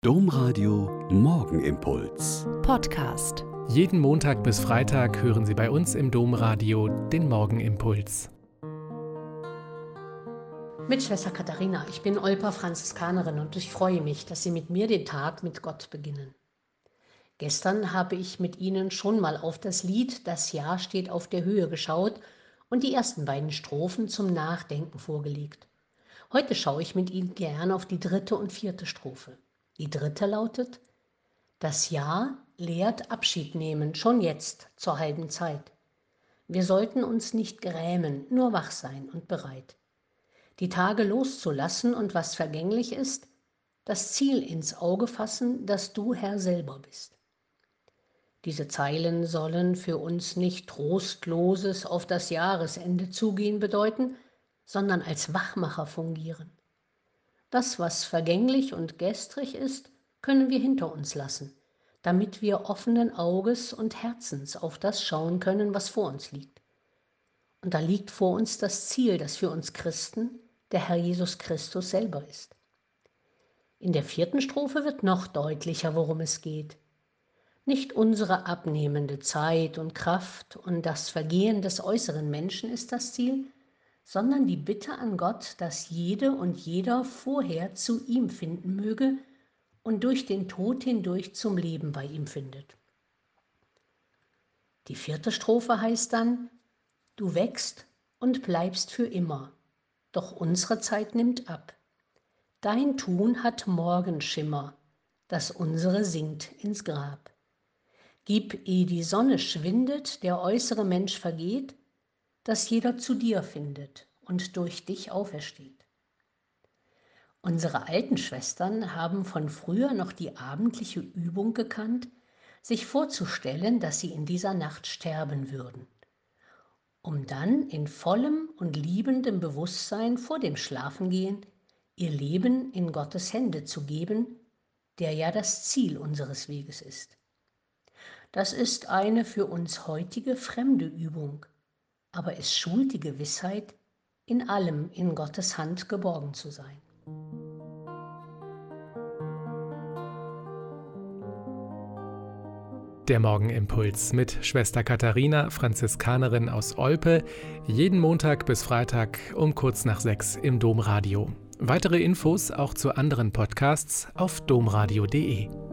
Domradio Morgenimpuls. Podcast. Jeden Montag bis Freitag hören Sie bei uns im Domradio den Morgenimpuls. Mit Schwester Katharina, ich bin Olper Franziskanerin und ich freue mich, dass Sie mit mir den Tag mit Gott beginnen. Gestern habe ich mit Ihnen schon mal auf das Lied "Das Jahr steht auf der Höhe" geschaut und die ersten beiden Strophen zum Nachdenken vorgelegt. Heute schaue ich mit Ihnen gern auf die dritte und vierte Strophe. Die dritte lautet: Das Jahr lehrt Abschied nehmen, schon jetzt, zur halben Zeit. Wir sollten uns nicht grämen, nur wach sein und bereit, die Tage loszulassen und was vergänglich ist, das Ziel ins Auge fassen, dass du Herr selber bist. Diese Zeilen sollen für uns nicht trostloses auf das Jahresende zugehen bedeuten, sondern als Wachmacher fungieren. Das, was vergänglich und gestrig ist, können wir hinter uns lassen, damit wir offenen Auges und Herzens auf das schauen können, was vor uns liegt. Und da liegt vor uns das Ziel, das für uns Christen der Herr Jesus Christus selber ist. In der vierten Strophe wird noch deutlicher, worum es geht. Nicht unsere abnehmende Zeit und Kraft und das Vergehen des äußeren Menschen ist das Ziel, sondern die Bitte an Gott, dass jede und jeder vorher zu ihm finden möge und durch den Tod hindurch zum Leben bei ihm findet. Die vierte Strophe heißt dann: Du wächst und bleibst für immer, doch unsere Zeit nimmt ab. Dein Tun hat Morgenschimmer, das unsere sinkt ins Grab. Gib, ehe die Sonne schwindet, der äußere Mensch vergeht, dass jeder zu dir findet und durch dich aufersteht. Unsere alten Schwestern haben von früher noch die abendliche Übung gekannt, sich vorzustellen, dass sie in dieser Nacht sterben würden, um dann in vollem und liebendem Bewusstsein vor dem Schlafengehen ihr Leben in Gottes Hände zu geben, der ja das Ziel unseres Weges ist. Das ist eine für uns heutige fremde Übung, aber es schult die Gewissheit, in allem in Gottes Hand geborgen zu sein. Der Morgenimpuls mit Schwester Katharina, Franziskanerin aus Olpe, jeden Montag bis Freitag um kurz nach 6 im Domradio. Weitere Infos auch zu anderen Podcasts auf domradio.de.